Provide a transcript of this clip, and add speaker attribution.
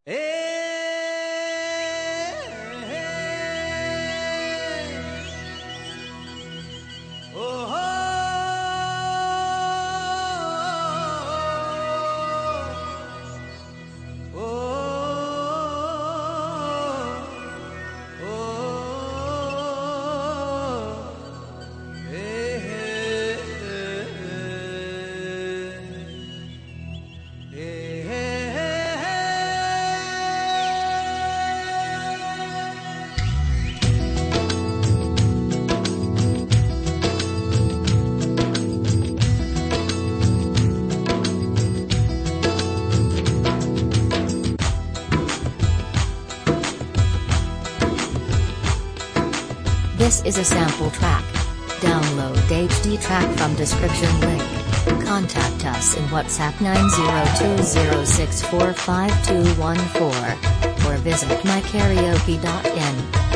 Speaker 1: This is a sample track. Download HD track from description link. Contact us in WhatsApp 90206452214 or visit mykaraoke.in.